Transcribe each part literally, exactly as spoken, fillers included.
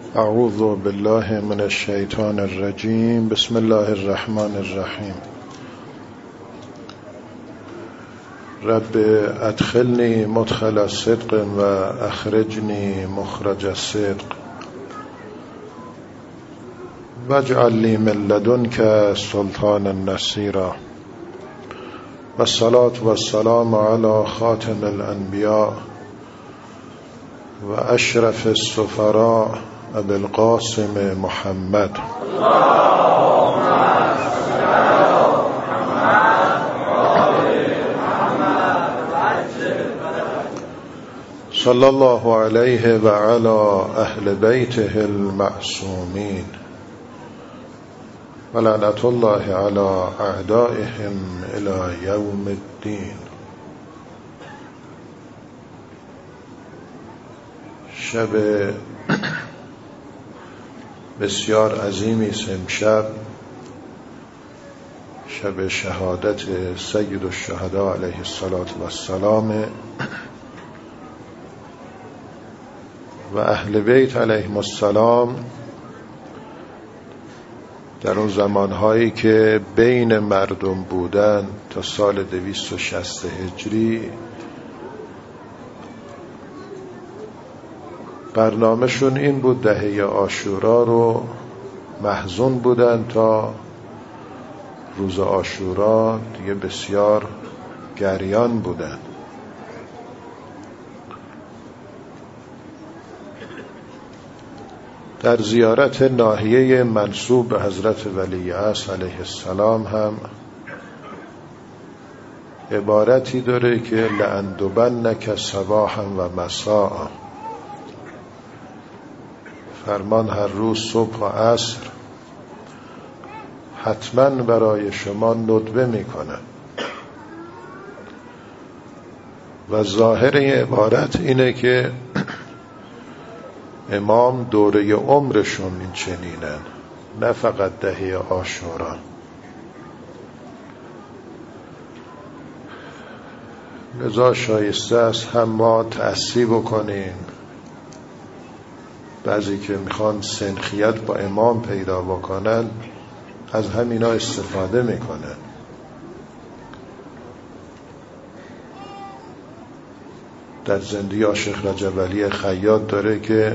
اعوذ بالله من الشیطان الرجیم. بسم الله الرحمن الرحیم. رب ادخلنی مدخل صدق و اخرجنی مخرج صدق واجعل لی من لدنک سلطانا نصیرا. والصلاة والسلام علی خاتم الانبیاء و اشرف السفراء ابی القاسم محمد. صلی الله علیه و علی اهل بیته المعصومین و لعنت الله علی اعدائهم الی یوم الدین. شب بسیار عظیمی است امشب، شب شهادت سید الشهدا علیه السلام و اهل بیت علیهم السلام. در اون زمانهایی که بین مردم بودن تا سال دویست و شصت هجری، برنامهشون این بود دهه عاشورا رو محزون بودن تا روز عاشورا دیگه بسیار گریان بودن. در زیارت ناحیه منسوب به حضرت ولیعصر علیه السلام هم عبارتی داره که لأندبنک صباحا و مساء، فرمان هر روز صبح و عصر حتما برای شما ندبه میکنن. و ظاهر عبارت اینه که امام دوره عمرشون این چنینن، نه فقط دهه عاشورا. لذا شایسته است هم ما تأسی بکنیم، بعضی که میخوان سنخیت با امام پیدا بکنن از همینا استفاده میکنن. در زندگی عاشق رجب علی خیاط داره که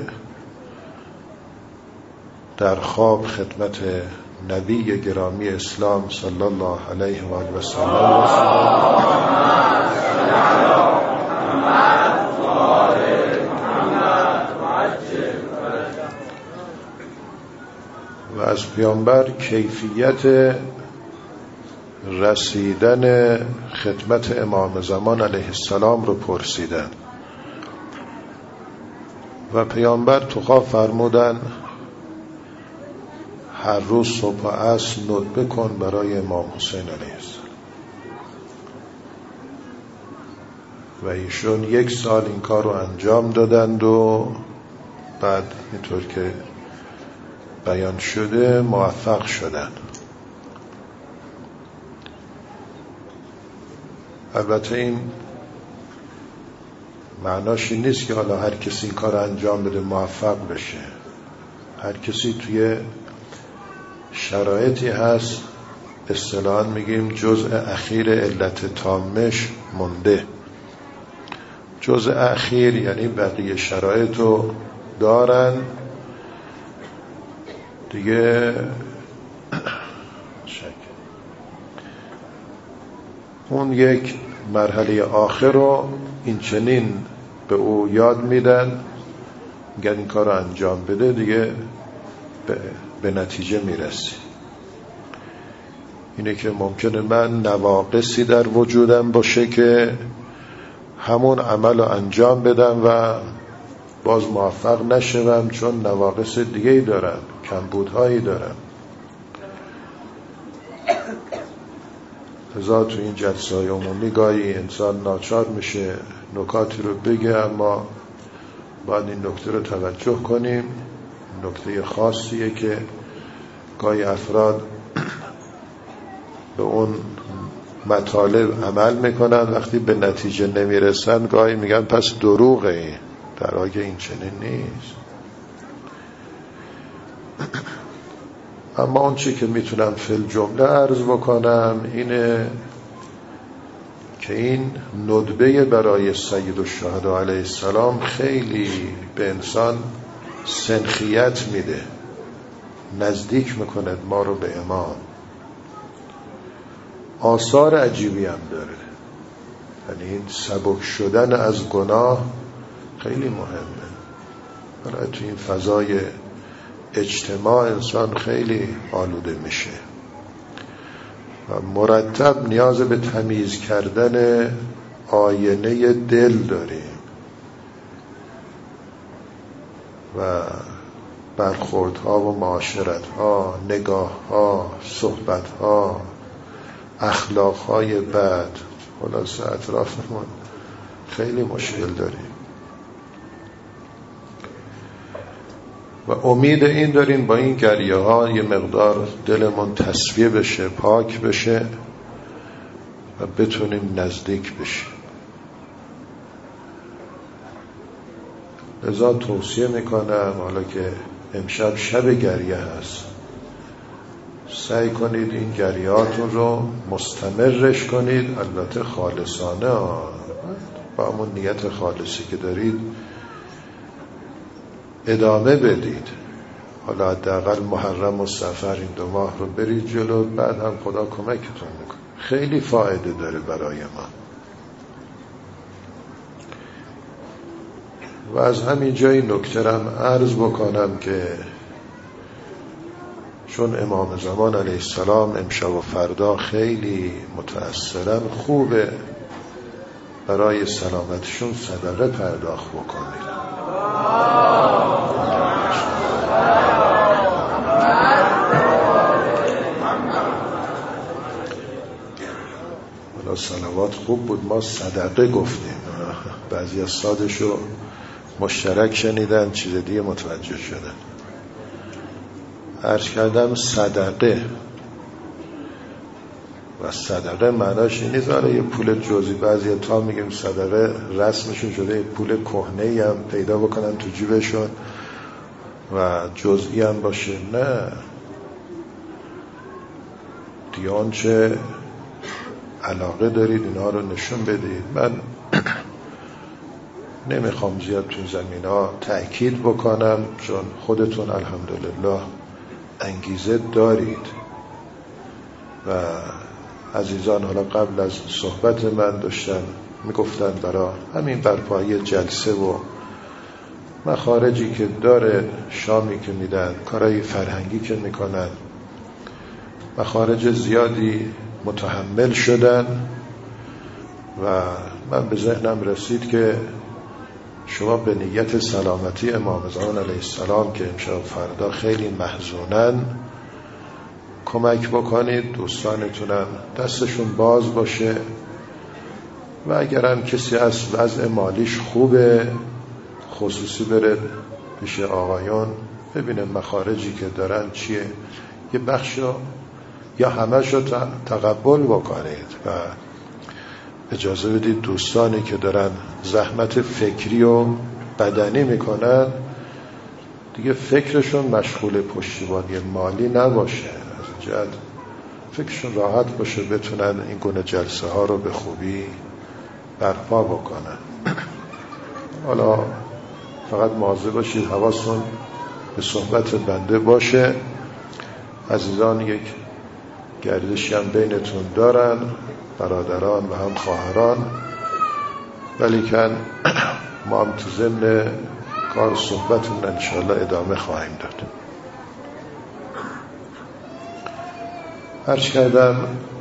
در خواب خدمت نبی گرامی اسلام صلی الله علیه و آله و سلم و از پیامبر کیفیت رسیدن خدمت امام زمان علیه السلام رو پرسیدن و پیامبر تو خواب فرمودن هر روز صبح و عصر ندبه کن برای امام حسین علیه السلام. و ایشون یک سال این کار رو انجام دادند و بعد اینطور که بیان شده موفق شدند. البته این معناش این نیست که حالا هر کسی این کار انجام بده موفق بشه. هر کسی توی شرایطی هست، اصطلاحاً میگیم جزء اخیر علت تامش مونده. جزء اخیر یعنی بقیه شرایط رو دارن دیگه. اون یک مرحله آخر رو این چنین به او یاد میدن، میگن این کار رو انجام بده دیگه به, به نتیجه میرسی. اینه که ممکنه من نواقصی در وجودم باشه که همون عمل رو انجام بدم و باز موفق نشوم چون نواقص دیگه‌ای دارم، کمبودهایی دارم. لذا تو این جلسه‌های عمومی گاهی انسان ناچار میشه نکاتی رو بگه، اما باید این نکته رو توجه کنیم. نکته خاصیه که گاهی افراد به اون مطالب عمل میکنن، وقتی به نتیجه نمیرسن گاهی میگن پس دروغه، در حالی که این چنین نیست. اما اون چی که میتونم فی الجمله عرض بکنم اینه که این ندبه برای سید الشهدا علیه السلام خیلی به انسان سنخیت میده، نزدیک میکند ما رو به امام. آثار عجیبی هم داره، یعنی این سبک شدن از گناه خیلی مهمه. برای تو این فضای اجتماع انسان خیلی آلوده میشه و مرتب نیاز به تمیز کردن آینه دل داریم و برخوردها و معاشرتها، نگاهها، صحبتها، اخلاقهای بد، خلاصه اطرافمون خیلی مشکل داریم و امید این داریم با این گریه ها یه مقدار دلمون تصفیه بشه، پاک بشه و بتونیم نزدیک بشیم. لذا توصیه میکنم حالا که امشب شب گریه هست، سعی کنید این گریهاتون رو مستمرش کنید، البته خالصانه، با همون نیت خالصی که دارید ادامه بدید. حالا حداقل محرم و صفر این دو ماه رو برید جلو، بعد هم خدا کمکتون میکنه. خیلی فایده داره برای ما. و از همین جای نکترم عرض بکنم که چون امام زمان علیه السلام امشب و فردا خیلی متأثرن، خوبه برای سلامتشون صدقه پرداخت بکنید. حالا صلوات خوب بود، ما صدقه گفتیم، بعضی از سادشو مشترک شنیدن، چیز دیگه متوجه شدن. عرض کردم صدقه و صدقه معناش این نیست آره یه پول جزئی، بعضی تا میگیم صدقه رسمشون شده یه پول کهنه‌ای هم پیدا بکنن تو جیبشون و جزئی هم باشه. نه، دیگه آنچه علاقه دارید اینا رو نشون بدید. من نمیخوام زیاد تو زمین ها تأکید بکنم چون خودتون الحمدلله انگیزه دارید و عزیزان حالا قبل از صحبت من داشتن میگفتن برای همین برپایی جلسه و مخارجی که داره، شامی که میدن، کارهای فرهنگی که میکنن، مخارج زیادی متحمل شدن و من به ذهنم رسید که شما به نیت سلامتی امام زمان علیه السلام که امشب فردا خیلی محزونن کمک بکنید، دوستانتونم دستشون باز باشه و اگرم کسی از وضع مالیش خوبه خصوصی بره پیش آقایان ببینه مخارجی که دارن چیه، یه بخشو یا همه‌شو تقبل بکنید و اجازه بدید دوستانی که دارن زحمت فکری و بدنی میکنن دیگه فکرشون مشغول پشتیبانی مالی نباشه، از جهت فکرشون راحت باشه، بتونن این گونه جلسه ها رو به خوبی برپا بکنن. حالا فقط مواظب باشید حواستون به صحبت بنده باشه. عزیزان یک گردشی هم بینتون دارن، برادران و هم خواهران، ولیکن ما هم تو ضمن کار صحبتون انشاءالله ادامه خواهیم داد. عرض کردم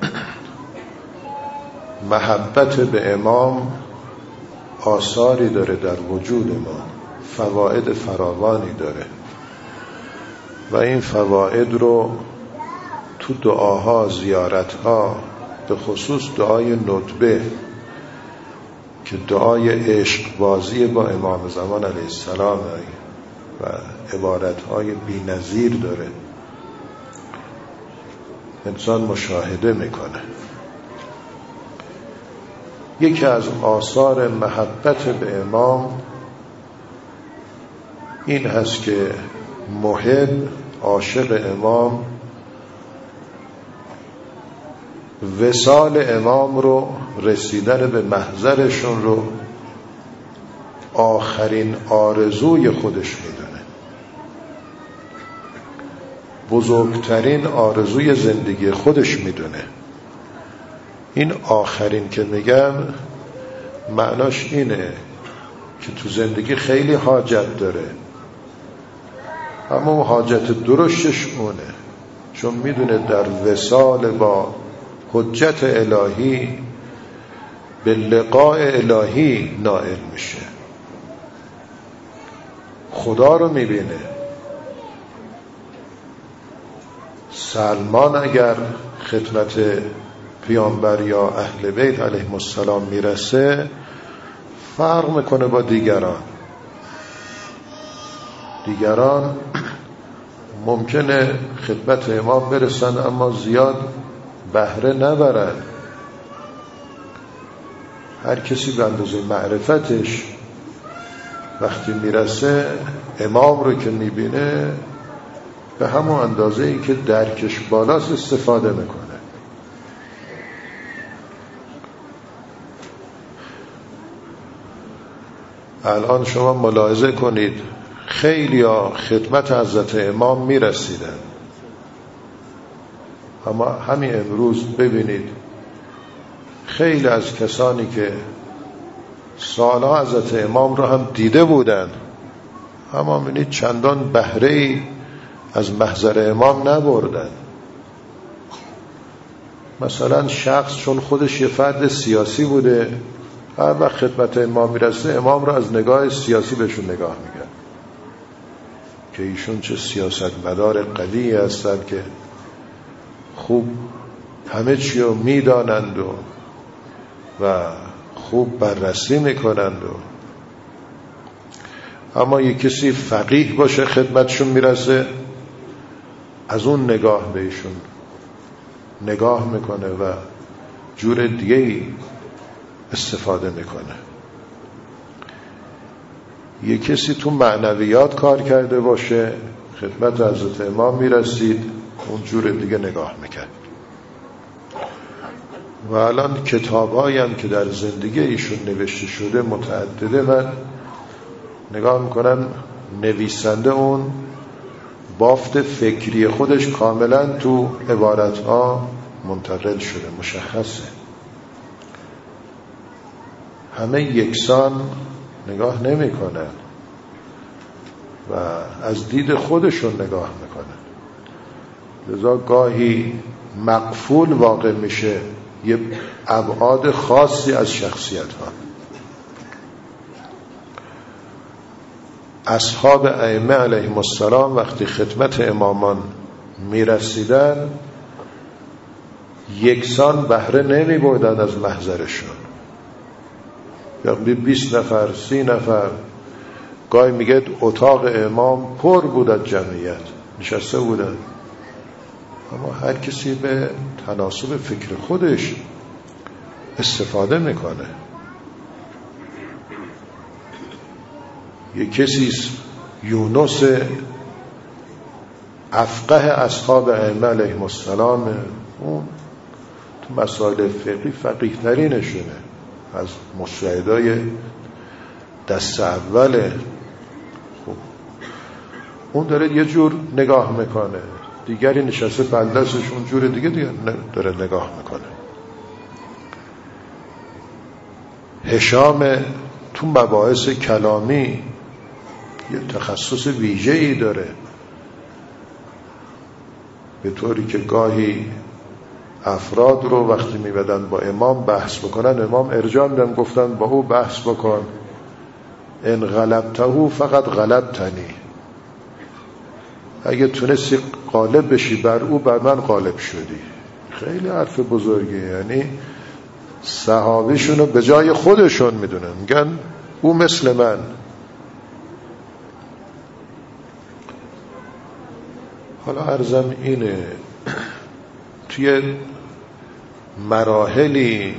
محبت به امام آثاری داره در وجود ما، فواید فراوانی داره و این فواید رو تو دعاها، زیارتها، به خصوص دعای ندبه که دعای عشق بازی با امام زمان علیه السلام و عبارتهای بی نظیر داره، انسان مشاهده میکنه. یکی از آثار محبت به امام این هست که محب عاشق امام وصال امام رو، رسیدن به محضرشون رو آخرین آرزوی خودش میدونه، بزرگترین آرزوی زندگی خودش میدونه. این آخرین که میگم معناش اینه که تو زندگی خیلی حاجت داره، اما حاجت درشتش اونه، چون میدونه در وصال با حجت الهی به لقاء الهی نائل میشه، خدا رو میبینه. سلمان اگر خدمت پیامبر یا اهل بیت علیهم السلام میرسه فرق میکنه با دیگران. دیگران ممکنه خدمت امام برسن اما زیاد بهره نبرن. هر کسی به اندازه معرفتش وقتی میرسه امام رو که میبینه به همون اندازه ای که درکش بالاست استفاده میکنه. الان شما ملاحظه کنید خیلی ها خدمت حضرت امام میرسیدن، اما همین امروز ببینید خیلی از کسانی که سالها حضرت امام رو هم دیده بودن اما ببینید چندان بهره‌ای از محضر امام نبردن. مثلا شخص چون خودش یه فرد سیاسی بوده، هر وقت خدمت امام میرسه امام رو از نگاه سیاسی بهشون نگاه میگن که ایشون چه سیاستمدار قوی هستن که خوب همه چی رو میدانند و و خوب بررسی میکنند و اما یک کسی فقیه باشه خدمتشون میرسه از اون نگاه به ایشون نگاه میکنه و جور دیگه استفاده میکنه. یک کسی تو معنویات کار کرده باشه خدمت حضرت امام میرسید اون جور دیگه نگاه میکرد. و الان کتابایی هم که در زندگی ایشون نوشته شده متعدده، من نگاه میکنم نویسنده اون بافت فکری خودش کاملا تو عبارتها منتقل شده، مشخصه. همه یکسان نگاه نمی کنن و از دید خودشون نگاه میکنن، لذا گاهی مقفول واقع میشه یه ابعاد خاصی از شخصیت ها. اصحاب ائمه علیهم السلام وقتی خدمت امامان میرسیدن یکسان بهره نمی بردن از محضرشون. یعنی بیست نفر سی نفر، گاهی میگه اتاق امام پر بود از جمعیت نشسته بودن، اما هر کسی به تناسب فکر خودش استفاده میکنه. یک کسی یونس افقه اصحاب ائمه علیهم السلام، اون تو مسائل فقهی فقیه ترینشونه، از مجتهدای دست اوله. خب اون داره یه جور نگاه میکنه، دیگری نشسته بلدستش اون جور دیگه دیگه داره نگاه میکنه. هشام تو مباحث کلامی یه تخصص ویژه‌ای داره، به طوری که گاهی افراد رو وقتی میبدن با امام بحث بکنن امام ارجاع میدن، گفتن با او بحث بکن، ان غلبته فقط غلبتنی، اگه تونستی غالب بشی بر او بر من غالب شدی. خیلی حرف بزرگی، یعنی صحابیشون رو به جای خودشون میدونن، میگن او مثل من. حالا عرضم اینه توی مراحلی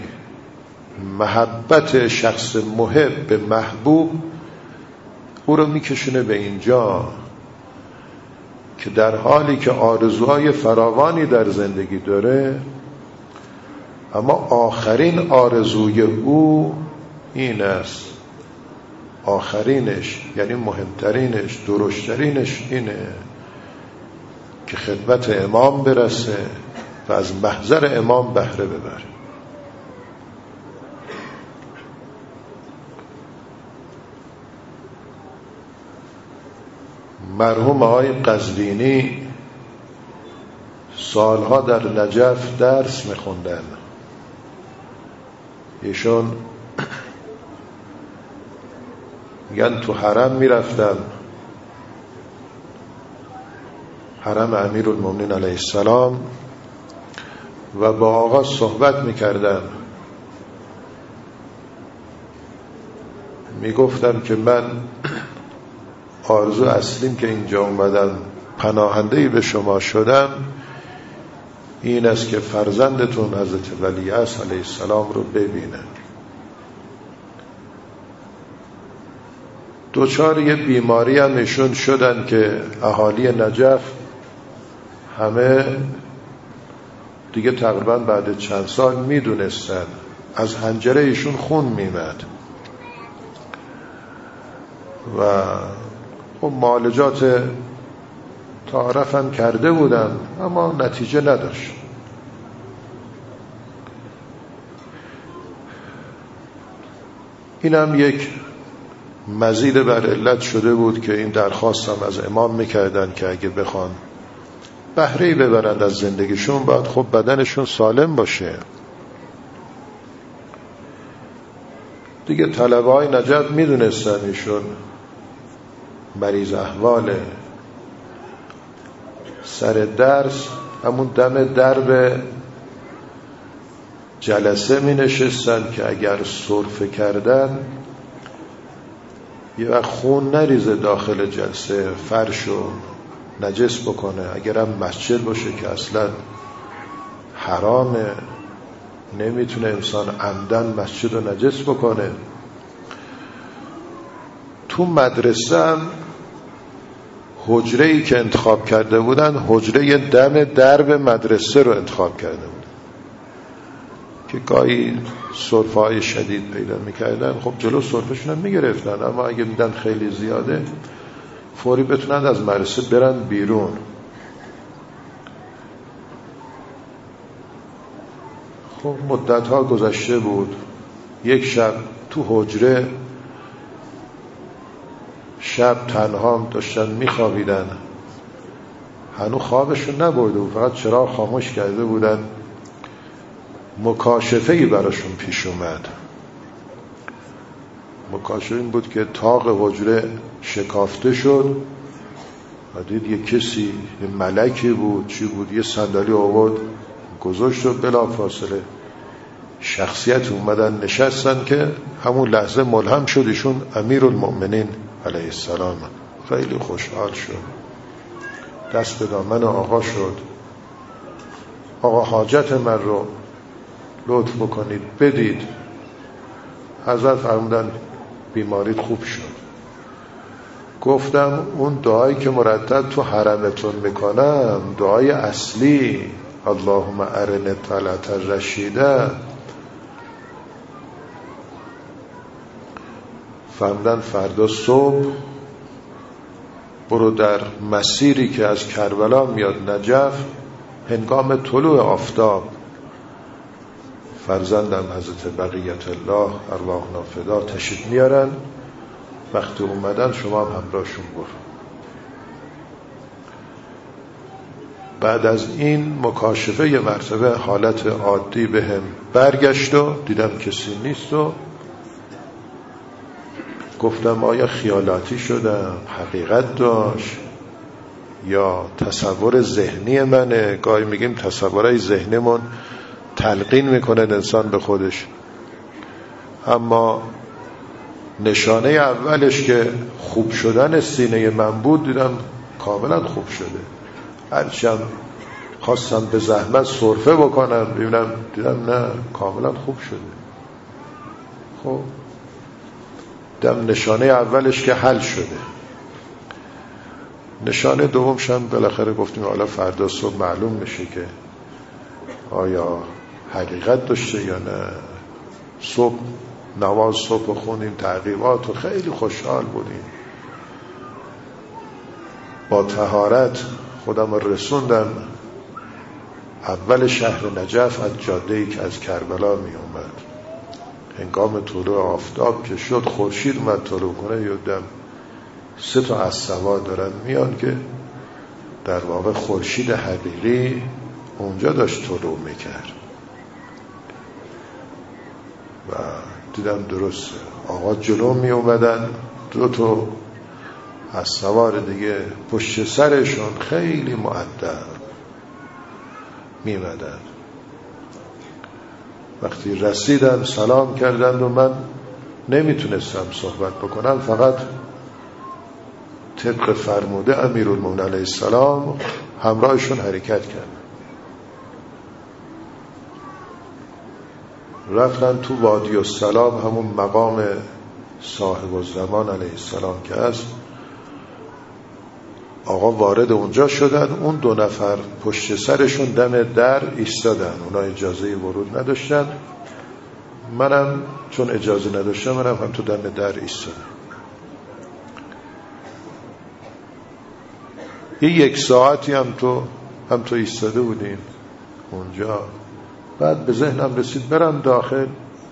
محبت شخص محب به محبوب او رو میکشونه به اینجا که در حالی که آرزوهای فراوانی در زندگی داره، اما آخرین آرزوی او این است، آخرینش یعنی مهمترینش، درشترینش اینه که خدمت امام برسه و از محضر امام بهره ببره. مرحوم آقای قزوینی سالها در نجف درس میخوندن. ایشون میگن تو حرم میرفتن، حرم امیرالمومنین علیه السلام، و با آقا صحبت میکردن. میگفتم که من آرزو اصلیم که اینجا اومدم پناهنده‌ای به شما شدم این است که فرزندتون حضرت ولیعصر علیه السلام رو ببینه. دوچار یه بیماری هم ایشون شدن که اهالی نجف همه دیگه تقریبا بعد چند سال میدونستن، از حنجره ایشون خون میمد و خب معالجات تعارف هم کرده بودن اما نتیجه نداشت. اینم یک مزید بر علت شده بود که این درخواست هم از امام میکردن که اگه بخوان بهره‌ای ببرند از زندگیشون باید خب بدنشون سالم باشه. دیگه طلبه های نجف میدونستن ایشون مریض احواله. سر درس همون دم درب جلسه می نشستن که اگر سرفه کردن یه وقت خون نریزه داخل جلسه، فرشو نجس بکنه. اگرم مسجد باشه که اصلا حرامه، نمیتونه انسان عمدن مسجد رو نجس بکنه. تو مدرسه هم حجره‌ای که انتخاب کرده بودن حجره دم درب مدرسه رو انتخاب کرده بودن که گاهی سرفه‌های شدید پیدا میکردن. خب جلو سرفه‌شون هم میگرفتن، اما اگه میدن خیلی زیاده فوری بتونن از مدرسه برن بیرون. خب مدت‌ها گذشته بود. یک شب تو حجره شب تنها داشتن میخوابیدن، هنوز خوابشون نبرده بود، فقط چراغ خاموش کرده بودن. مکاشفه‌ای براشون پیش اومد. مکاشفه این بود که طاق حجره شکافته شد و دید یه کسی، یه ملکی بود چی بود، یه صندلی آورد گذاشت و بلا فاصله شخصیت اومدن نشستن که همون لحظه ملهم شد ایشون امیرالمؤمنین علیه السلام. خیلی خوشحال شد، دست به دامن آقا شد. آقا حاجت من رو لطف بکنید بدید. حضرت فرمودن بیماریت خوب شد. گفتم اون دعایی که مرتب تو حرمتون میکنم دعای اصلی، اللهم ارنی طلعت الرشیده. فرمودن فردا صبح برو در مسیری که از کربلا میاد نجف، هنگام طلوع آفتاب فرزندم حضرت بقیت الله ارواحنا فدا تشریف میارن، وقتی اومدن شما هم همراهشون برو. بعد از این مکاشفه یه مرتبه حالت عادی به هم برگشت و دیدم کسی نیست و گفتم آیا خیالاتی شدم، حقیقت داشت یا تصور ذهنی منه؟ گاهی میگیم تصورهای ذهنیمون تلقین میکنه انسان به خودش، اما نشانه اولش که خوب شدن سینه من بود دیدم کاملا خوب شده. هرچند خواستم به زحمت سرفه بکنم ببینم دیدم نه کاملا خوب شده. خب دم نشانه اولش که حل شده. نشانه دومش هم بالاخره گفتیم حالا فردا صبح معلوم میشه که آیا حقیقت داشته یا نه. صبح نماز صبح خونیم، تعقیبات و خیلی خوشحال بودیم. با طهارت خودم رسوندم اول شهر نجف از جاده‌ای که از کربلا می اومد. هنگام طلوع آفتاب که شد، خورشید اومد طلوع کنه، یادم سه تا اسبا دارن میان که در واقع خورشید حقیقی اونجا داشت طلوع میکرد و دیدم درست آقا جلو می اومدن، دو تا از سوار دیگه پشت سرشون خیلی مؤدب می اومدن. وقتی رسیدن سلام کردند و من نمیتونستم صحبت بکنم، فقط طبق فرموده امیرالمومنین علیه السلام همراهشون حرکت کرد. رفتن تو وادی السلام، همون مقام صاحب الزمان علیه السلام که هست. آقا وارد اونجا شدن، اون دو نفر پشت سرشون دم در ایستادن، اونا اجازه ورود نداشتن. منم چون اجازه نداشتم منم هم تو دم در ایستادم. یه یک ساعتی هم تو هم تو ایستاده بودیم اونجا. بعد به ذهنم رسید برم داخل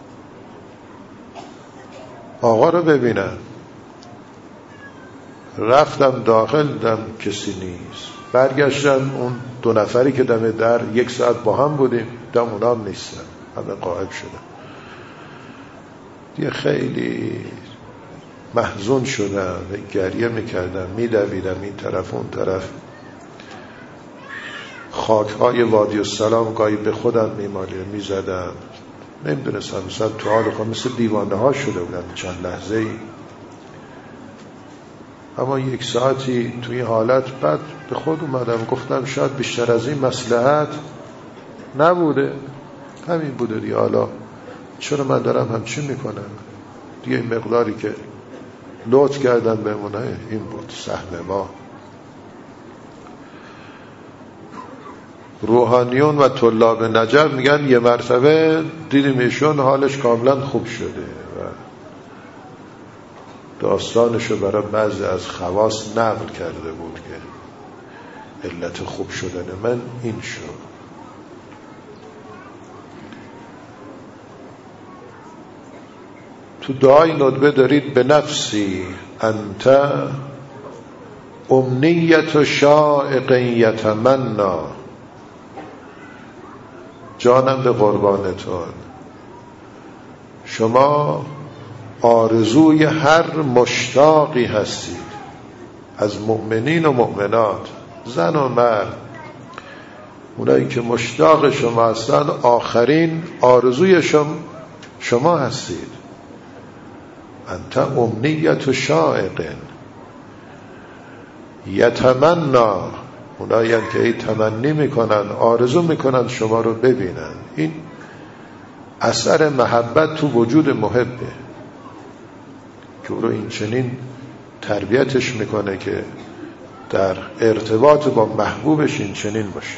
آقا رو ببینم. رفتم داخل، دم کسی نیست. برگشتم، اون دو نفری که دم در یک ساعت با هم بودیم دم اونا هم نیستن، همه غائب شدن. دیگه خیلی محزون شدم، گریه میکردم، میدویدم این طرف اون طرف. خاکهای وادی السلام گاهی به خودم میمالیدم، میزدم، نمیدونستم، مثلا تو حال خود مثل دیوانه ها شده بودم چند لحظه ای. اما یک ساعتی توی حالت بعد به خود اومدم، گفتم شاید بیشتر از این مصلحت نبوده، همین بوده دیگه. حالا چرا من دارم همچین میکنم دیگه؟ این مقداری که لطف کردن بهمونه این بود سهم ما. روحانیون و طلاب نجف میگن یه مرتبه دیدیم ایشون حالش کاملا خوب شده و داستانشو برای بعضی از خواص نقل کرده بود که علت خوب شدن من این شد. تو دعای ندبه دارید به نفسی انت امنیت شائق یتمنا، جانم به قربانتون، شما آرزوی هر مشتاقی هستید از مؤمنین و مؤمنات، زن و مرد، اونایی که مشتاق شما هستند، آخرین آرزوی شما شما هستید. انت امنیت شائق یتمنا، اونایی هم که ای تمنی میکنن، آرزو میکنن شما رو ببینن. این اثر محبت تو وجود محبه که او رو این چنین تربیتش میکنه که در ارتباط با محبوبش این چنین باشه.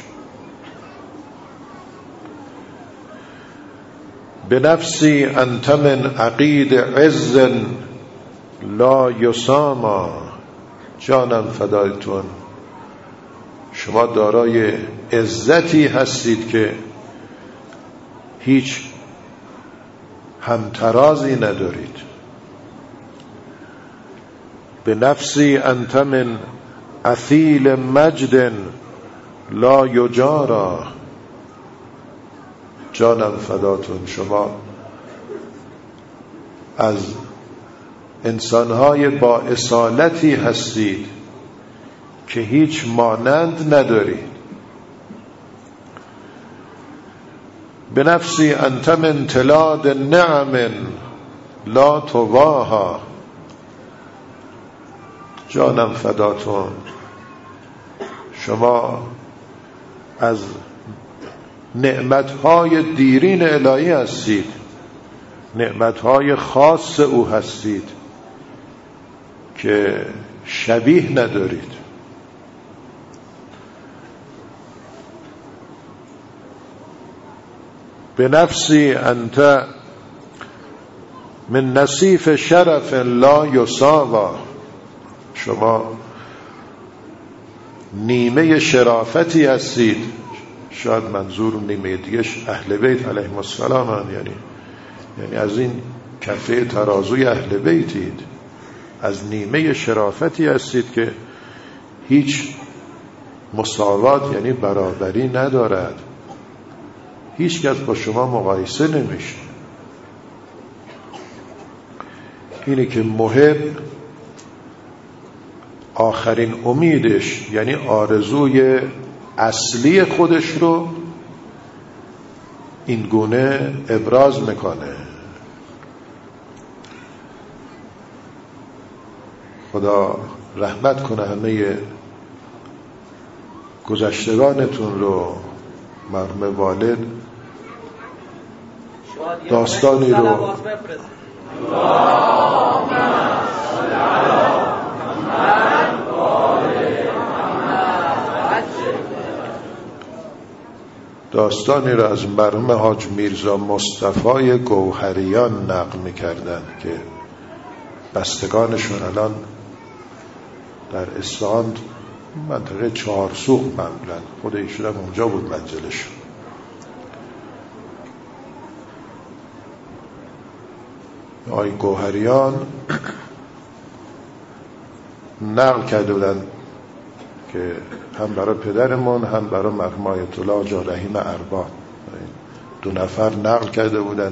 به نفسی انت من عقید عز لا یساما، جانم فدایتون، شما دارای عزتی هستید که هیچ همترازی ندارید. به نفسی انت من اثیل مجد لا یجارا، جانم فداتون، شما از انسانهای با اصالتی هستید که هیچ مانند ندارید. به نفسی انت من تلاد نعم لا تواها، جانم فداتون، شما از نعمتهای دیرین الهی هستید، نعمتهای خاص او هستید که شبیه ندارید. به نفسی انت من نصیف شرف لا یساوا، شما نیمه شرافتی هستید. شاید منظور نیمه دیگهش اهل بیت علیهم السلام هم، یعنی یعنی از این کفه ترازوی اهل بیتید، از نیمه شرافتی هستید که هیچ مساوات یعنی برابری ندارد، هیچ کس با شما مقایسه نمیشه. اینه که محب آخرین امیدش یعنی آرزوی اصلی خودش رو این گونه ابراز میکنه. خدا رحمت کنه همه گذشتگانتون رو. مرحوم والد داستانی رو داستانی رو از مرحوم حاج میرزا مصطفی گوهریان نقل می‌کردن که بستگانشون الان در اصفهان منطقه چهارسوق معمولا، خود ایشون هم اونجا بود منزلشون. آقای گوهریان نقل کرده بودن که هم برای پدرمون هم برای مرحوم آیت الله آقا رحیم ارباب دو نفر نقل کرده بودن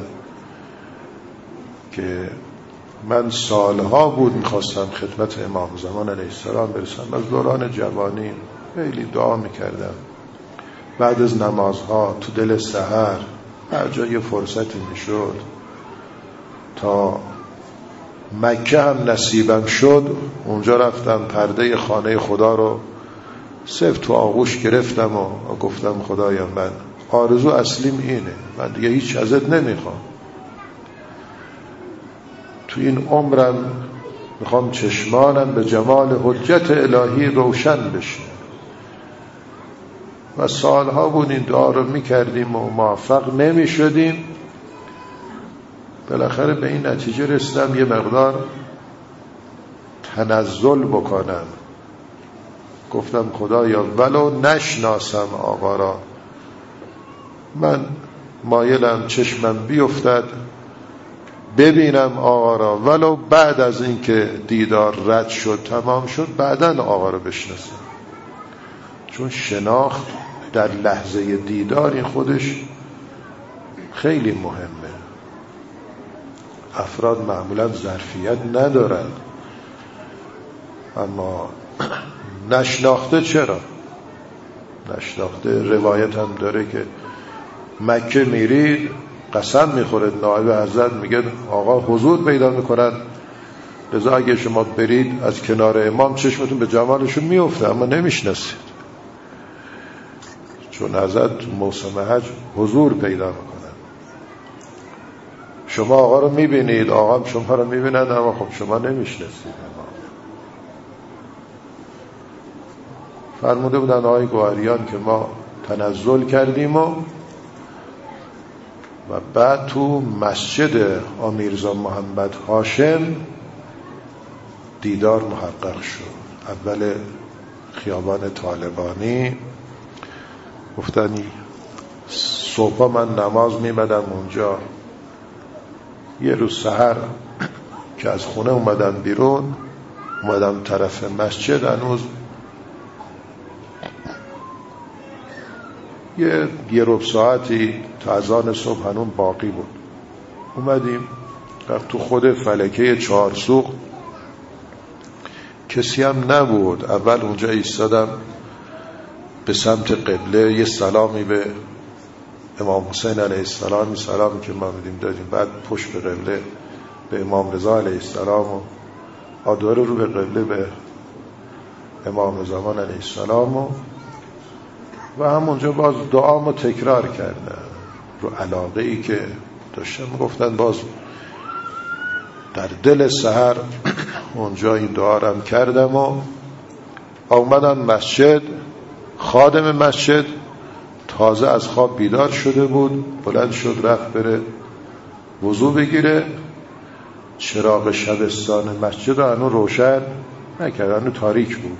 که من سالها بود میخواستم خدمت امام زمان علیه السلام برسم. از دوران جوانی خیلی دعا میکردم، بعد از نمازها تو دل سحر هر جا یه فرصتی میشد، تا مکه هم نصیبم شد اونجا رفتم پرده خانه خدا رو صرف تو آغوش گرفتم و گفتم خدایا من آرزو اصلیم اینه، من دیگه هیچ ازت نمیخوام، تو این عمرم میخوام چشمانم به جمال حجت الهی روشن بشه. و سالها بود این دعا رو میکردیم و موفق نمیشدیم. بالاخره به این نتیجه رسیدم یه مقدار تنزل بکنم. گفتم خدایا ولو نشناسم آقا را، من مایلم چشمم بیفتد ببینم آقا را، ولو بعد از این که دیدار رد شد تمام شد بعداً آقا را بشناسم. چون شناخت در لحظه دیدار این خودش خیلی مهمه. افراد معمولا ظرفیت ندارن، اما نشناخته چرا؟ نشناخته روایت هم داره که مکه میرید قسم میخورد نائب حضرت میگه آقا حضور پیدا میکنن، لذا اگه شما برید از کنار امام چشمتون به جمالشون میفته اما نمیشناسید، چون حضرت موسم حج حضور پیدا میکنن. شما آقا رو میبینید، آقا هم شما رو میبینند، اما خب شما نمیشناسید. فرموده بودن آقای گوهریان که ما تنزل کردیم و و بعد تو مسجد آمیرزا محمد هاشم دیدار محقق شد. اول خیابان طالبانی گفتن صبح من نماز میمدم اونجا، یه روز سحر که از خونه اومدم بیرون، اومدم طرف مسجد، هنوز یه یه ربع ساعتی تا اذان صبح هنوز باقی بود. اومدیم رفت تو خود فلکه چهارسوق، کسی هم نبود. اول اونجا ایستادم به سمت قبله، یه سلامی به امام حسین علیه السلام، سلامی که ما بدیم دادیم، بعد پشت به قبله به امام رضا علیه السلام و آدوار رو به قبله به امام زمان علیه السلام و و همونجا باز دعامو تکرار کردن رو علاقه ای که داشتم. گفتن باز در دل سحر اونجا این دعا رو کردم و آمدم مسجد. خادم مسجد تازه از خواب بیدار شده بود، بلند شد رفت بره وضو بگیره. چراغ شبستان مسجد رو هنوز روشن نکرد، هنوز تاریک بود.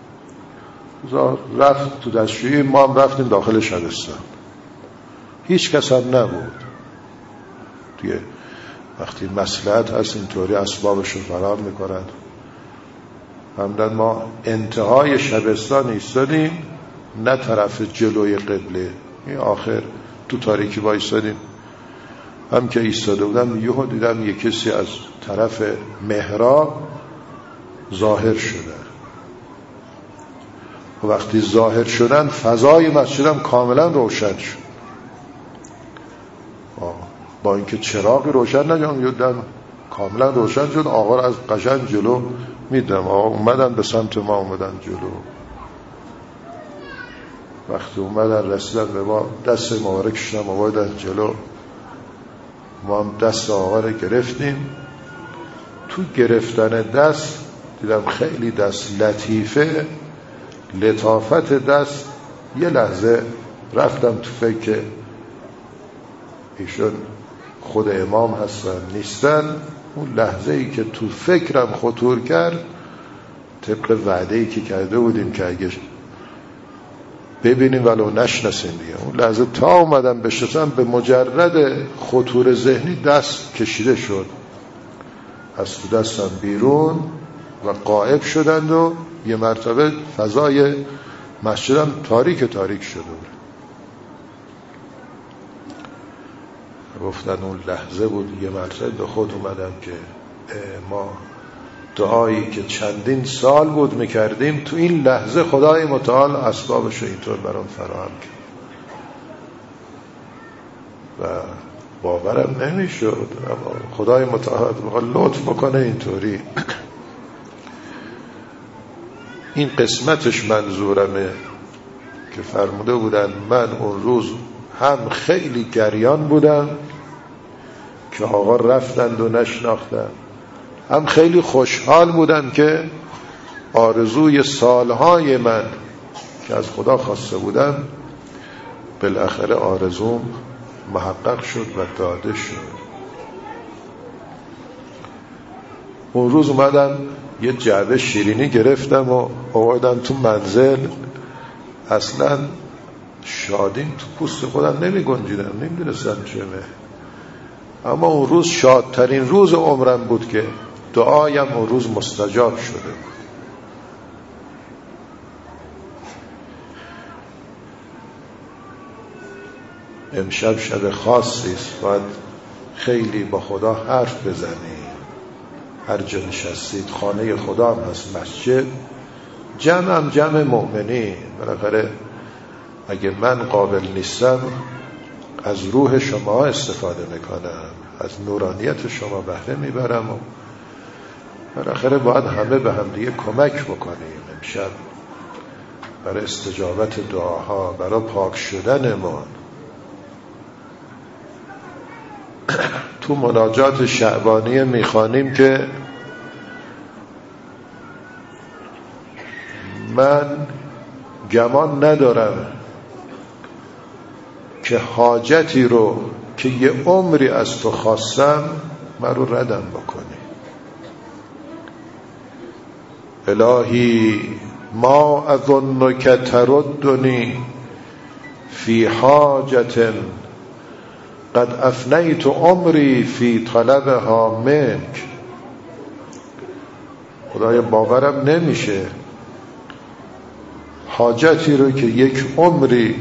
رفت تو دستشویی، ما هم رفتیم داخل شبستان. هیچ کس هم نبود. دیگه وقتی مصلحت هست اینطوری اسبابش رو فراهم میکنند. همدن ما انتهای شبستان ایستادیم، نه طرف جلوی قبله، این آخر تو تاریکی با ایستادیم. هم که ایستاده بودم یهو دیدم یک کسی از طرف محراب ظاهر شده. و وقتی ظاهر شدن فضای مسجدم کاملا روشن شد. با اینکه چراغی روشن نگم یادم کاملا روشن شد. آقا از قشنگ جلو میدم، آقا اومدن به سمت ما، اومدن جلو. وقتی اومدن رسیدن به ما، دست مبارکشون اومدن جلو، ما هم دست آقا رو گرفتیم. تو گرفتن دست دیدم خیلی دست لطیفه، لطافت دست. یه لحظه رفتم تو فکر ایشون خود امام هستن نیستن. اون لحظه ای که تو فکرم خطور کرد، طبق وعده ای که کرده بودیم که اگه ببینیم ولو نشناسیم دیگه، اون لحظه تا اومدم بشناسم به مجرد خطور ذهنی دست کشیده شد از تو دستم بیرون و غائب شدند و یه مرتبه فضای مسجدم تاریک تاریک شده بود. گفتن اون لحظه بود یه مرتبه به خود اومدم که ما دعایی که چندین سال بود میکردیم تو این لحظه خدای متعال اسبابش رو اینطور برام فراهم کرد و باورم نمیشد. خدای متعال لطف بکنه اینطوری. این قسمتش منظورمه که فرموده بودن من اون روز هم خیلی گریان بودم که آقا رفتند و نشناختم، هم خیلی خوشحال بودم که آرزوی سالهای من که از خدا خواسته بودم بالاخره آرزوم محقق شد و داده شد. اون روز اومدم یه جعبه شیرینی گرفتم و آوردم تو منزل. اصلا شادیم تو پوست خودم نمی گنجیدم، نمیدونستم چمه. اما اون روز شادترین روز عمرم بود که دعایم اون روز مستجاب شده بود. امشب شب خاصی است، باید خیلی با خدا حرف بزنید. هر جا نشستید، خانه خدا هم هست مسجد، جمع هم جمع مؤمنین. بالاخره اگه من قابل نیستم از روح شما استفاده میکنم، از نورانیت شما بهره میبرم و بالاخره باید همه به هم دیگه کمک بکنیم امشب برای استجابت دعاها، برای پاک شدن ما. تو مناجات شعبانیه میخوانیم که من گمان ندارم که حاجتی رو که یه عمری از تو خواستم من رو ردم بکنی. الهی ما اظنک تردنی فی حاجت قد افنیت عمری فی طلبها منک. خدای باورم نمیشه حاجتی رو که یک عمری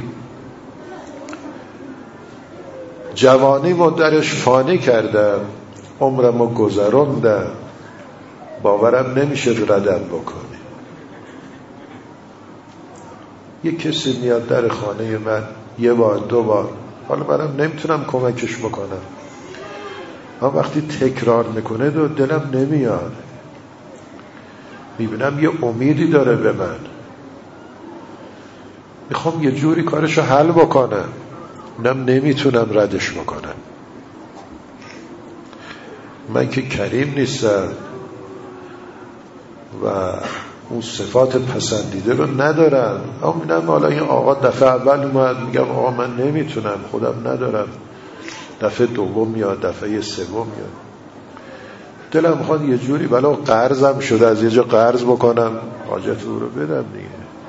جوانی و درش فانی کردم، عمرم رو گذروندم، باورم نمیشه ردم بکنی. یک کسی میاد در خانه من یه بار دو بار، حالا منم نمیتونم کمکش بکنم، اما وقتی تکرار میکنه دو دلم نمیاد، میبینم یه امیدی داره به من، میخوام یه جوری کارشو حل بکنم، منم نمیتونم ردش بکنم. من که کریم نیستم و اون صفات پسندیده رو ندارن. اما میگم حالا این آقا دفعه اول اومد، میگم آقا من نمیتونم، خودم ندارم، دفعه دوم میاد، دفعه سوم میاد، دلم میخواد یه جوری ولو قرضم شده از یه جا قرض بکنم حاجت او رو بدم دیگه،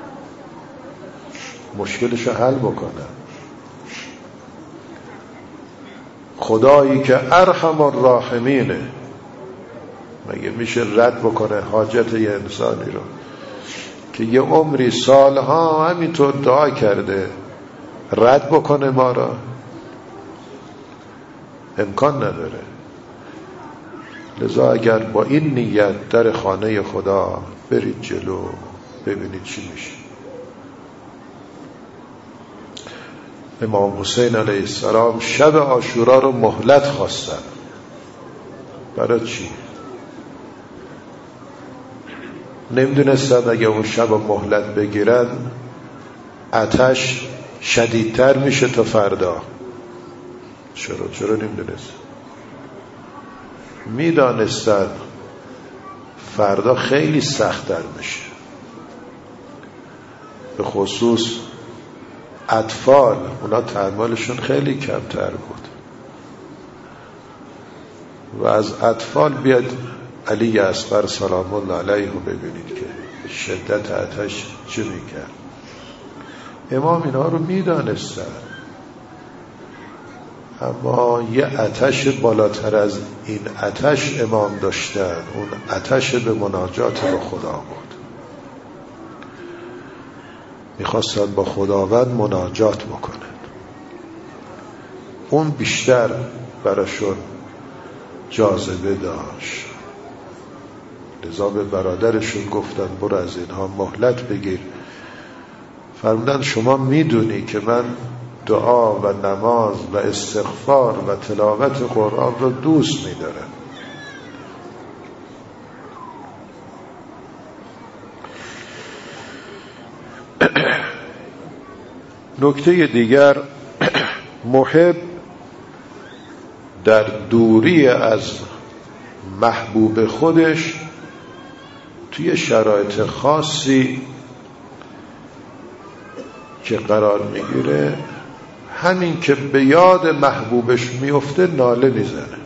مشکلشو حل بکنم. خدایی که ارحم الراحمینه، مگه میشه رد بکنه حاجت یه انسانی رو که یه عمری سالها همینطور دعا کرده رد بکنه ما را؟ امکان نداره. لذا اگر با این نیت در خانه خدا برید جلو ببینید چی میشه. امام حسین علیه السلام شب عاشورا رو مهلت خواستن. برای چی؟ نمیدونستن اگه اون شب مهلت بگیرن آتش شدیدتر میشه تا فردا. چرا؟ چرا نمیدونستن؟ میدانستن فردا خیلی سخت‌تر میشه، به خصوص اطفال، اونا تحملشون خیلی کمتر بود. و از اطفال بیاد علی اصغر سلام الله علیه رو ببینید که شدت آتش چه میکرد. امام اینا رو میدانستن، اما یه آتش بالاتر از این آتش امام داشتن، اون آتش به مناجات با خدا بود. میخواستن با خداوند مناجات بکنن، اون بیشتر براشون جاذبه داشت. لذا به برادرشون گفتن برو از اینها مهلت بگیر. فرمودن شما میدونی که من دعا و نماز و استغفار و تلاوت قرآن رو دوست میدارم. نکته دیگر، محب در دوری از محبوب خودش توی شرایط خاصی که قرار میگیره، همین که به یاد محبوبش میفته ناله میزنه.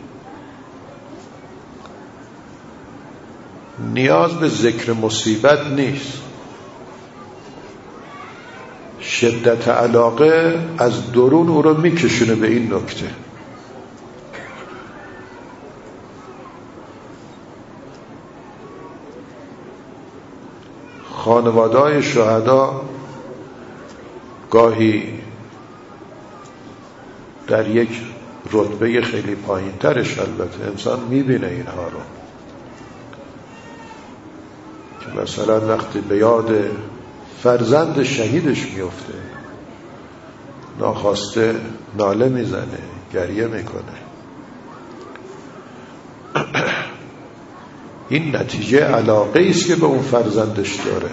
نیاز به ذکر مصیبت نیست. شدت علاقه از درون او رو میکشونه به این نکته. خانواده‌های شهدا گاهی در یک رتبه خیلی پایین ترش، البته انسان میبینه اینها رو، که مثلا وقتی به یاد فرزند شهیدش میفته ناخواسته ناله میزنه، گریه میکنه. این نتیجه علاقه است که به اون فرزندش داره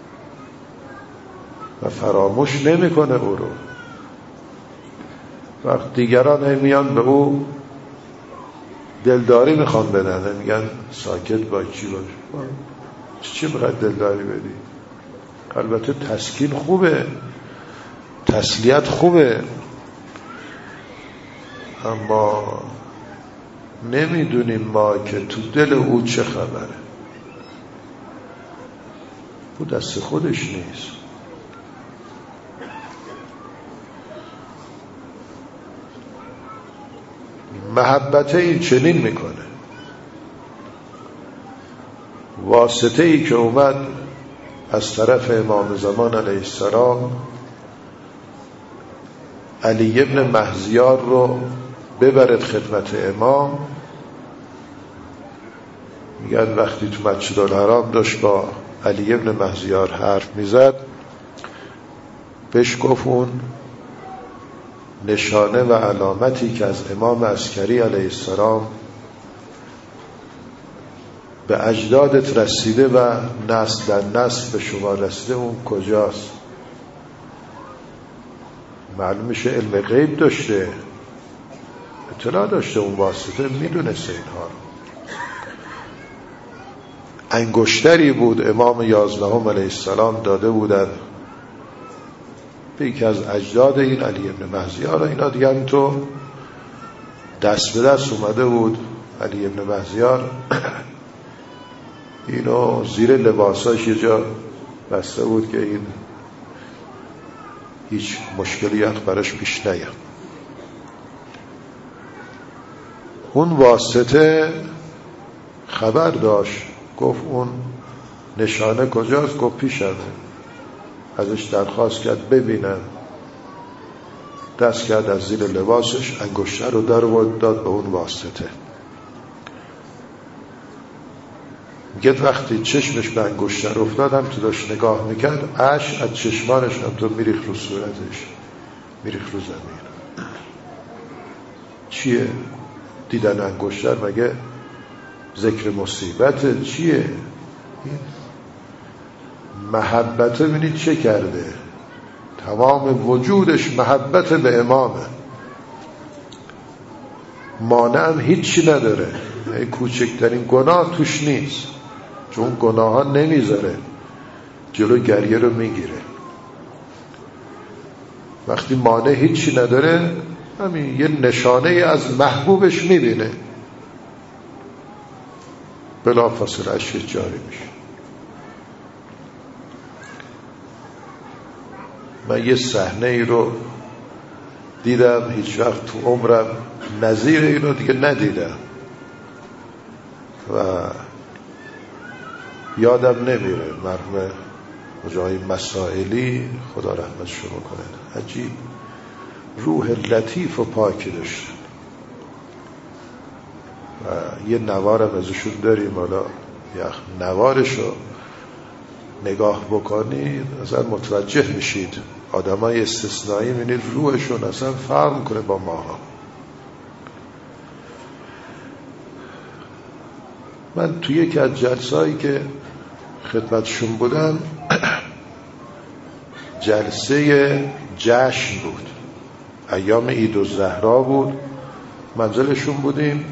و فراموش نمیکنه او رو. وقت دیگران هم میان به او دلداری میخوان بدن، میگن ساکت باش، چی باش، چی میخواد دلداری بدی؟ البته تسکین خوبه، تسلیت خوبه، اما نمیدونیم ما که تو دل او چه خبره. او دست خودش نیست. محبت این چنین میکنه. واسطه ای که اومد از طرف امام زمان علیه السلام علی ابن مهزیار رو ببرد خدمت امام، میگن وقتی تو مسجد الحرام داشت با علی ابن مهزیار حرف میزد، بهش گفت اون نشانه و علامتی که از امام عسکری علیه السلام به اجدادت رسیده و نسل در نسل به شما رسیده، اون کجاست؟ معلوم میشه علم غیب داشته، اطلاع داشته، اون واسطه میدونسته اینها رو. انگشتری بود امام یازدهم علیه السلام داده بودن به یکی از اجداد این علی ابن مهزیار. اینا دیگه همینطور دست به دست اومده بود. علی ابن مهزیار اینو زیر لباساش یه جا بسته بود که این هیچ مشکلی براش پیش نیاد. اون واسطه خبر داشت، گفت اون نشانه کجاست؟ گفت پیشمه. ازش درخواست کرد ببینم. دست کرد از زیر لباسش انگشتر رو در آورد داد به اون واسطه. میگه وقتی چشمش به انگشتر افتاد هم تو داشت نگاه میکرد، اشک از چشمانش هم تو میریخ رو صورتش، میریخ رو زمین. چیه؟ دیدن انگشتر مگه ذکر مصیبت؟ چیه؟ این محبت ببینید چه کرده، تمام وجودش محبت به امامه، مانع هم هیچی نداره، کوچکترین گناه توش نیست، چون گناه ها نمیذاره، جلو گریه رو میگیره. وقتی مانع هیچی نداره همین یه نشانه از محبوبش میبینه، بلا فاصله اشک جاری میشه. من یه صحنه ای رو دیدم هیچ وقت تو عمرم نظیر اینو دیگه ندیدم و یادم نمیره. مرحوم مجاهد مسائلی خدا رحمتشون کنه، عجیب روح لطیف و پاکی داشتن و یه نوارم ازشون داریم، حالا یه نوارشو نگاه بکنید اصلا متوجه میشید آدمای استثنایی، میبینید روحشون اصلا فرق میکنه با ماها. من توی یکی از جلسایی که خدمتشون بودم جلسه جشن بود، ایام عید الزهرا بود، منزلشون بودیم.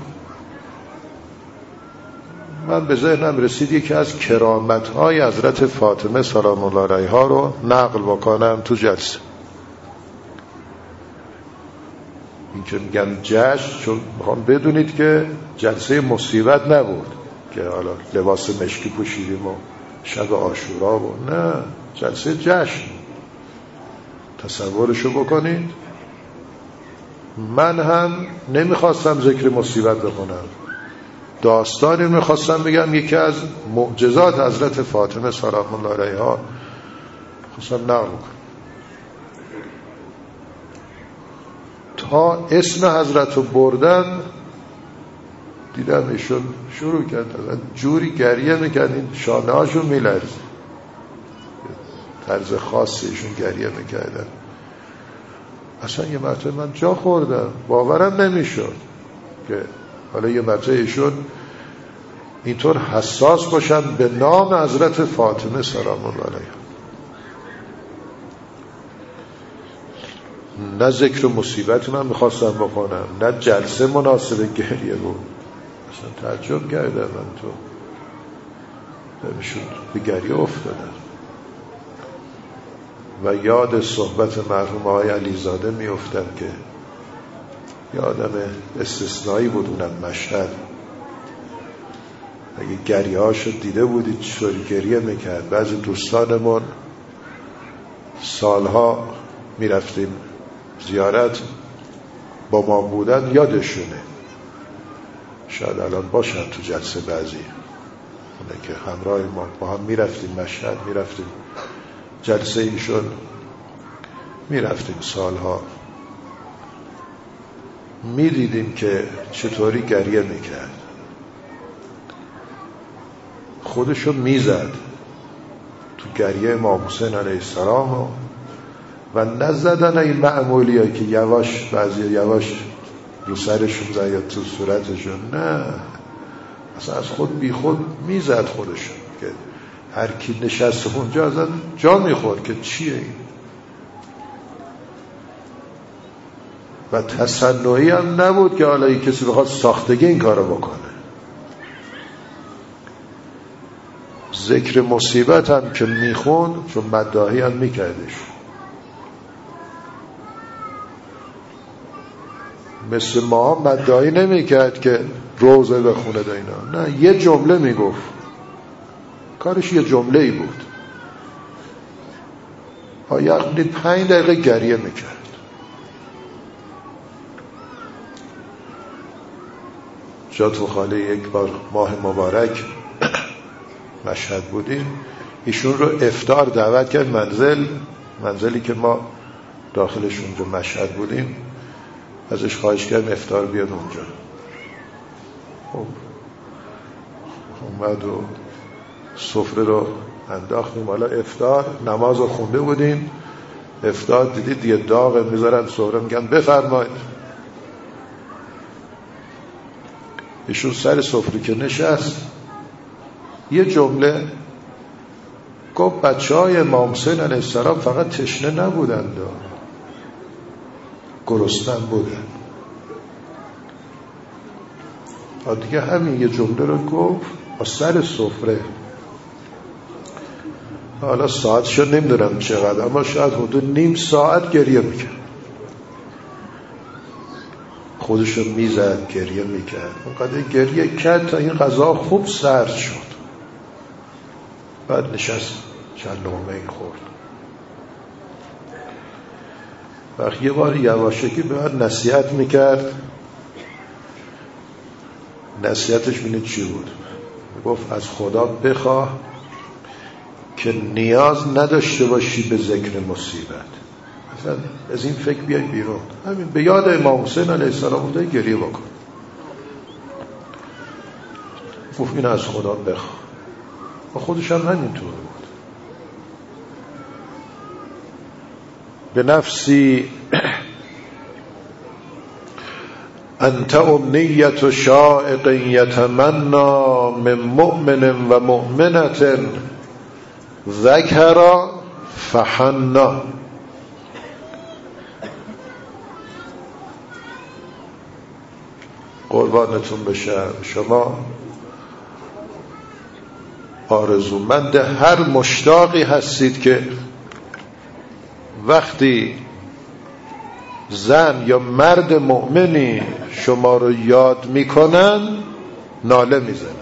من به ذهنم رسید یکی از کرامت‌های حضرت فاطمه سلام الله علیها رو نقل بکنم تو جلسه. این که میگم جشن، چون میخوام بدونید که جلسه مصیبت نبود که حالا لباس مشکی پوشیدیم و شب عاشورا و نه، جلسه جشن. تصورشو بکنید. من هم نمیخواستم ذکر مصیبت بکنم، داستانی میخواستم بگم یکی از معجزات حضرت فاطمه سلام الله علیها خواستم نقل کنم. تا اسم حضرت رو بردن دیدم ایشون شروع کرد جوری گریه میکرد، این شانه هاشون میلرز، طرز خاصی ایشون گریه میکردن. اصلا یه مرتبه من جا خوردم، باورم نمیشد که حالا یه مرتبه ایشون اینطور حساس باشن به نام حضرت فاطمه سلام الله علیها. نه ذکر مصیبت من میخواستم بکنم، نه جلسه مناسب گریه بود. اصلا تعجب کردم من تو نمیشون به گریه افتادم و یاد صحبت مرحوم آقای علیزاده میافتم که یه آدم استثنایی بود اونم مشهد. اگه گریه هاشو دیده بودید چطوری گریه میکرد. بعضی دوستانمون سالها میرفتیم زیارت، با ما بودن یادشونه، شاید الان باشن تو جلسه بعضی اونه که همراه ما با هم میرفتیم مشهد، میرفتیم جلسه ایشون، میرفتیم سالها، میدیدیم که چطوری گریه میکرد، خودشو میزد تو گریه امام حسین علیه السلام و نزدن این معمولی هایی که یواش بعضی یواش رو سرشون زد یا تو صورتشون، نه اصلا از خود بی خود میزد خودشون که هر کی نشست اونجا ازن جا میخورد که چیه این. و تصنعی هم نبود که حالا کسی بخواد ساختگی این کارو بکنه. ذکر مصیبت هم که میخون، چون مداحی هم میکردش، مثل ما مداحی نمیکرد که روزه بخونه دا اینا، نه، یه جمله میگفت، کارش یه جمله ای بود، یعنی پنج دقیقه گریه میکرد. جا تو خاله یک بار ماه مبارک مشهد بودیم، ایشون رو افطار دعوت کرد منزل منزلی که ما داخلش اونجا مشهد بودیم، ازش خواهش کردم افطار بیاد اونجا. خب اومد و سفره رو انداختیم، حالا افطار، نماز رو خونده بودیم، افطار دیدید یه داغ میذارن سفره، میگن بفرمایید. ایشون سر سفره که نشست یه جمله گفت بچه های امام حسین علیه السلام فقط تشنه نبودند، گرسنه بودن. دیگه همین یه جمله رو گفت با سر سفره. حالا ساعتشو نمیدونم چقدر، اما شاید حدود نیم ساعت گریه میکرد، خودشو میزد گریه میکرد، اونقدر گریه کرد تا این غذا خوب سرد شد. بعد نشست چند لقمه این خورد. وقتی یه بار یواشکی به من نصیحت میکرد، نصیحتش می‌دونید چی بود؟ گفت از خدا بخواه که نیاز نداشته باشی به ذکر مصیبت، مثلا از این فکر بیای بیرون، همین به یاد امام حسین علیه السلام بوده گریه بکن. گفت این از خدا بخواه، و خودش هم همینطور بود. به نفسی انت امنیت شائق یتمنا من مؤمن و مؤمنة ذکر فحنا. قربانتون بشم، شما آرزومند هر مشتاقی هستید که وقتی زن یا مرد مؤمنی شما رو یاد میکنن ناله میزنن.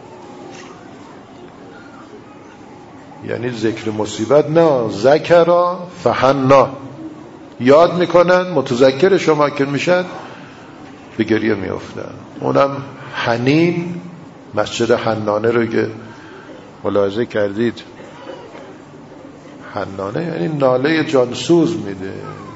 یعنی ذکر مصیبت نه، ذکر فحنا، یاد میکنن، متذکر شما که میشن به گریه میافتن. اونم حنین، مسجد حنانه رو که ملاحظه کردید، حنانه یعنی ناله جانسوز میده.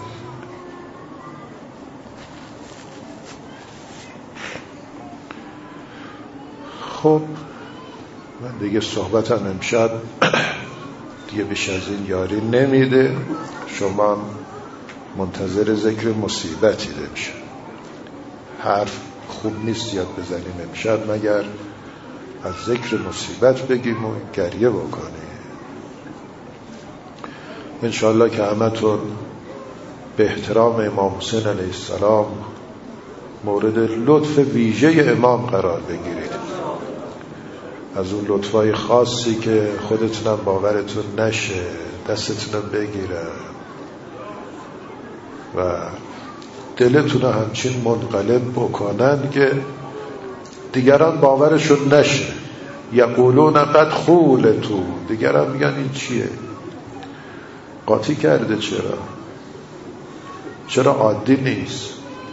خب من دیگه صحبتم امشب دیگه بیش از این یاری نمیده، شما منتظر ذکر مصیبتی نمیشه. حرف خوب نیست یاد بزنیم امشب مگر از ذکر مصیبت بگیم و گریه بکنیم. انشاءالله که همتون به احترام امام حسین علیه السلام مورد لطف ویژه امام قرار بگیرید، از اون لطفای خاصی که خودتونم باورتون نشه دستتونم بگیرن و دلتون همچین منقلب بکنن که دیگران باورشون نشه. یقولون قد خولتو، دیگران میگن این چیه، قاطی کرده، چرا چرا عادی نیست.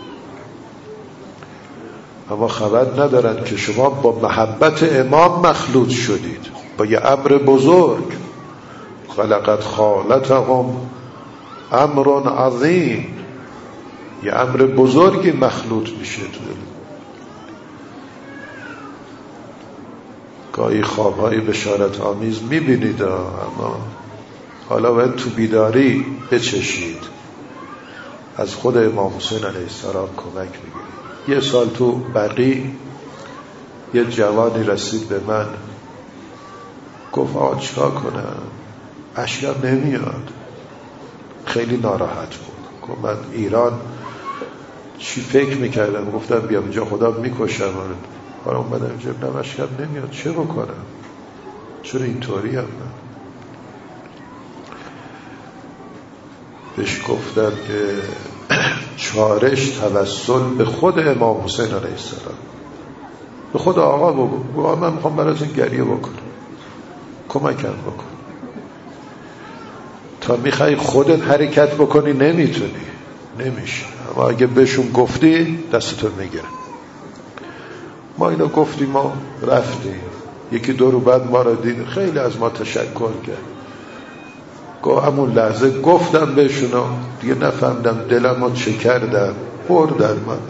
اما خبر ندارن که شما با محبت امام مخلوط شدید، با یه امر بزرگ. ولقد خالتهم امر عظیم، یه امر بزرگی مخلوط میشه تو دل. گاهی خوابهای بشارت آمیز میبینید، اما حالا باید تو بیداری بچشید، از خود امام حسین علیه السلام کمک میگیرید. یه سال تو بقی یه جوانی رسید به من، گفت آقا چیکار کنم، اشکم نمیاد، خیلی ناراحت بود. گفت من ایران چی فکر میکردم، گفتم بیام اینجا خدا میکشم، حالا اومدم اینجا، نه اشکم نمیاد، چه بکنم چرا اینطوری هم نه؟ بهش گفتن که چارش توسل به خود امام حسین علیه السلام، به خود آقا بگو آقا من میخوام براتون گریه بکنم، کمکم بکن. تا میخوای خودت حرکت بکنی نمیتونی، نمیشه. اما اگه بهشون گفتی دستتون میگیرن. ما اینو گفتیم، ما رفتیم، یکی دو رو بعد ما رو دید، خیلی از ما تشکر کرد. گفت همون لحظه گفتم بهشون، دیگه نفهمدم دلمو چه کردم، بردن من.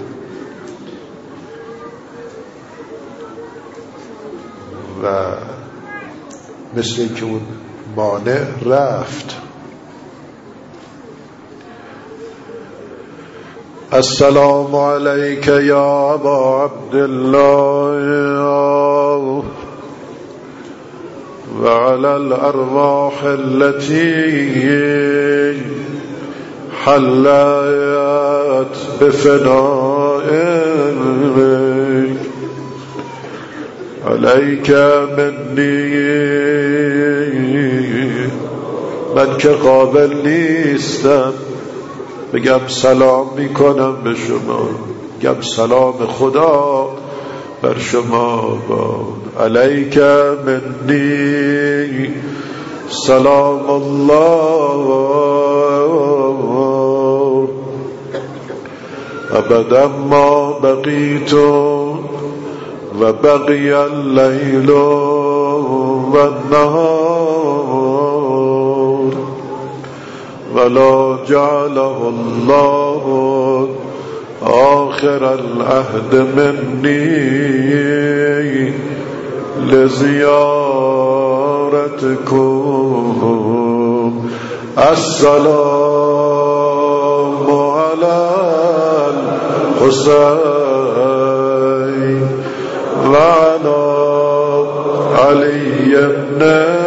و مثل اینکه اون مانع رفت. السلام علیک یا ابا عبدالله وعلى الأرواح التي حلت بفنائك عليك مني. من که قابل نیستم بگم سلام میکنم به شما، بگم سلام خدا بر شما باد. علیک منی سلام الله ابدا ما بقیت و بقی اللیل و النهار ولا جعله الله آخر العهد منی لزیارتكم. السلام علی الحسین و علی علی بن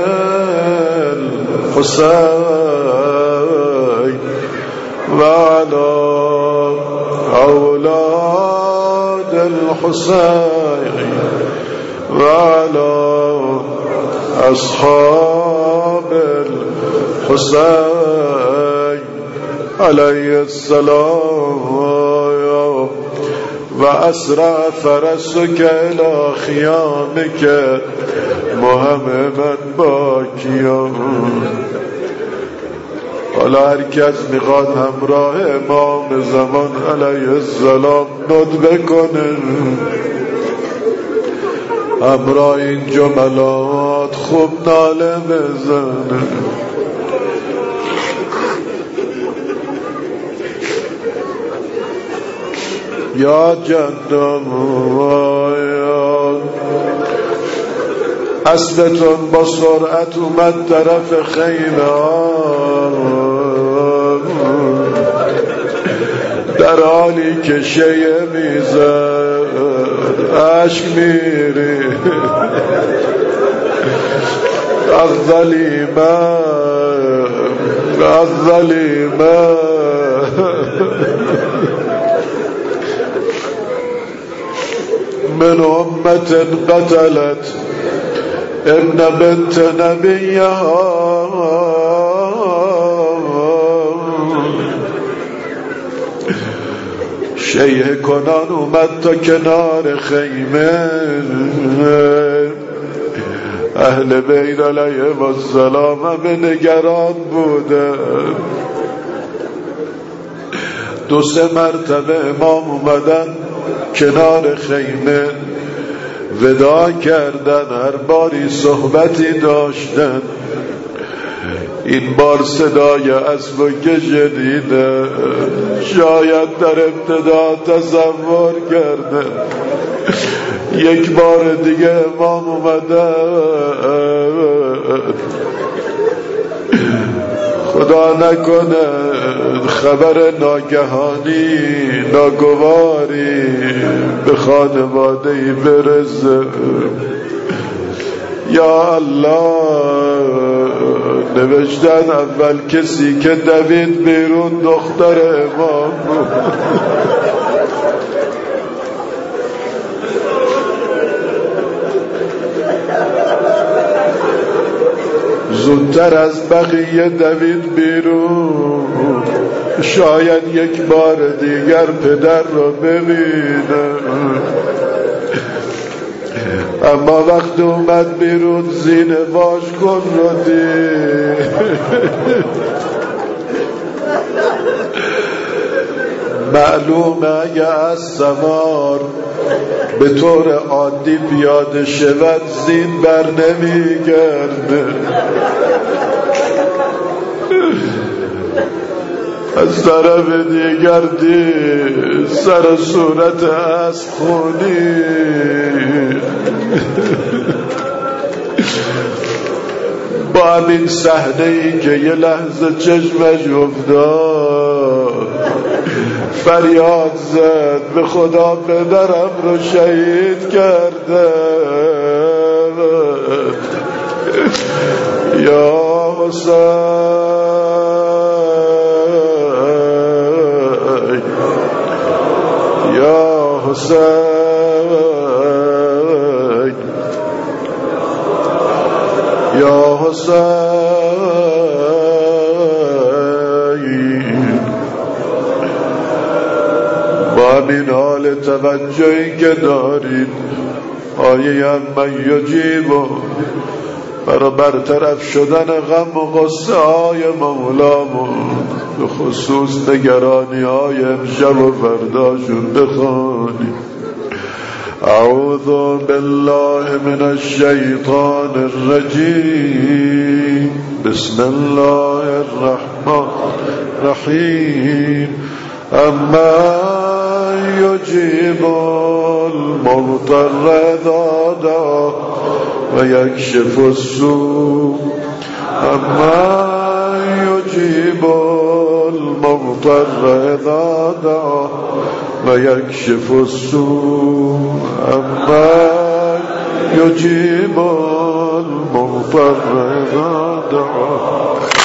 الحسین و علی اولاد الحسین و علی اصحاب الحسین علیه السلام. و اسرع فرسک الی خیامک محمد باکیان. حالا هر کس میخواد همراه امام زمان علیه السلام ندبه کنه، همراه این جملات خوب ناله بزنه. یا جدم اسبتون با سرعت اومد طرف خیمه، در حالی که شیعه میزد عشق میری از ظلیمه از ظلیمه. من امت قتلت ابن بنت نبیها شیعه کنان اومد تا کنار خیمه. اهل بیت علیهم السلام همه نگران بوده. دو سه مرتبه امام اومدن کنار خیمه، ودا کردن، هر باری صحبتی داشتن. این بار صدای اسب که شنیده شاید در ابتدا تصور کرده یک بار دیگه امام اومده. خدا نکنه خبر ناگهانی ناگواری به خانواده‌ای برسه. یا الله، نوشتن اول کسی که دوید بیرون دختر امام بود. زودتر از بقیه دوید بیرون، شاید یک بار دیگر پدر را ببینه. اما وقت اومد بیرون زین واش کن رو دید. معلومه اگه از سوار به طور عادی پیاده شود زین بر نمیگرده. از طرف دیگر دید سر صورت از خونی. با همین صحنه ای که یه لحظه چشمش افتاد فریاد زد به خدا پدرم رو شهید کرده. یا حسین یا حسین یا حسین. با همین حال توجهی که دارید آیه هم من یجیبو برای برطرف شدن غم و غصه های مولامون به خصوص نگرانی های امشب و فرداشون بخوانیم. اعوذ بالله من الشیطان الرجیم. بسم الله الرحمن الرحیم. اما یجیب المضطر اذا دعا و یکشف السوء. اما یجیب المضطر اذا دعا و یکشف السوء. اما یجیب المضطر اذا دعا